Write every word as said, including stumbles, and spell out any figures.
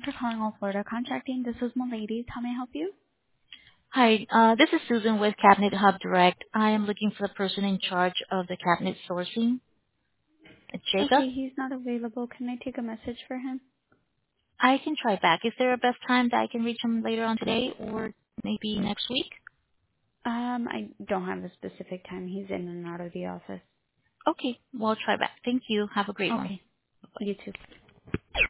for calling All Florida Contracting. This is Milady. How may I help you? Hi, uh, this is Susan with Cabinet Hub Direct. I am looking for the person in charge of the cabinet sourcing. It's Jacob. Okay, he's not available. Can I take a message for him? I can try back. Is there a best time that I can reach him later on today or maybe next week? Um, I don't have a specific time. He's in and out of the office. Okay, well, I'll try back. Thank you. Have a great one. Okay, you too.